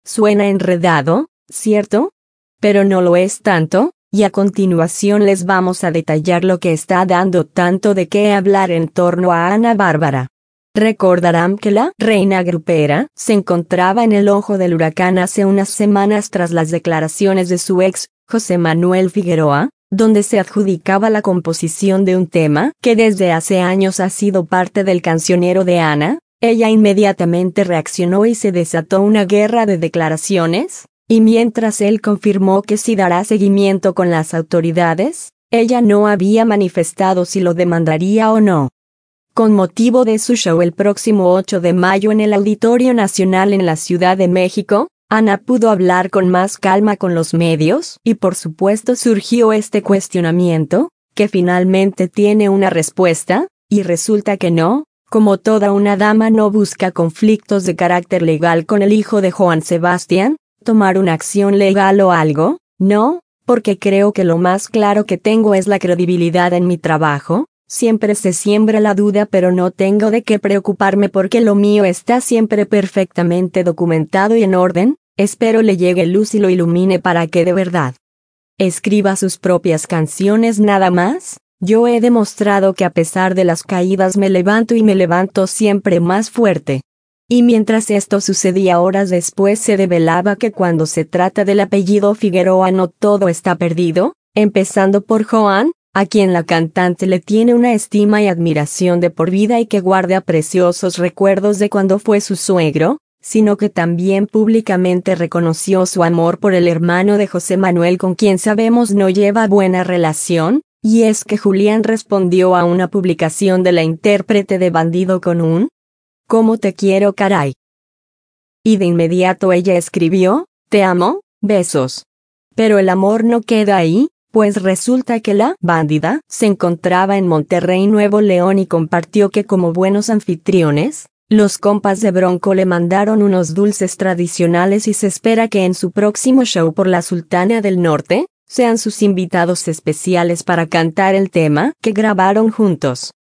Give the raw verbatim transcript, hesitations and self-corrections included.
Suena enredado, ¿cierto? Pero no lo es tanto, y a continuación les vamos a detallar lo que está dando tanto de qué hablar en torno a Ana Bárbara. Recordarán que la reina grupera se encontraba en el ojo del huracán hace unas semanas tras las declaraciones de su ex, José Manuel Figueroa, donde se adjudicaba la composición de un tema que desde hace años ha sido parte del cancionero de Ana. Ella inmediatamente reaccionó y se desató una guerra de declaraciones, y mientras él confirmó que sí dará seguimiento con las autoridades, ella no había manifestado si lo demandaría o no. Con motivo de su show el próximo ocho de mayo en el Auditorio Nacional en la Ciudad de México, Ana pudo hablar con más calma con los medios, y por supuesto surgió este cuestionamiento, que finalmente tiene una respuesta, y resulta que no, como toda una dama no busca conflictos de carácter legal con el hijo de Joan Sebastián, tomar una acción legal o algo, no, porque creo que lo más claro que tengo es la credibilidad en mi trabajo. Siempre se siembra la duda, pero no tengo de qué preocuparme porque lo mío está siempre perfectamente documentado y en orden. Espero le llegue luz y lo ilumine para que de verdad escriba sus propias canciones nada más. Yo he demostrado que a pesar de las caídas me levanto y me levanto siempre más fuerte. Y mientras esto sucedía horas después se develaba que cuando se trata del apellido Figueroa no todo está perdido, empezando por Joan, a quien la cantante le tiene una estima y admiración de por vida y que guarda preciosos recuerdos de cuando fue su suegro, sino que también públicamente reconoció su amor por el hermano de José Manuel con quien sabemos no lleva buena relación, y es que Julián respondió a una publicación de la intérprete de Bandido con un «¿Cómo te quiero, caray?». Y de inmediato ella escribió «Te amo, besos». Pero el amor no queda ahí, pues resulta que la bandida se encontraba en Monterrey, Nuevo León y compartió que como buenos anfitriones, los compas de Bronco le mandaron unos dulces tradicionales y se espera que en su próximo show por la Sultana del Norte, sean sus invitados especiales para cantar el tema que grabaron juntos.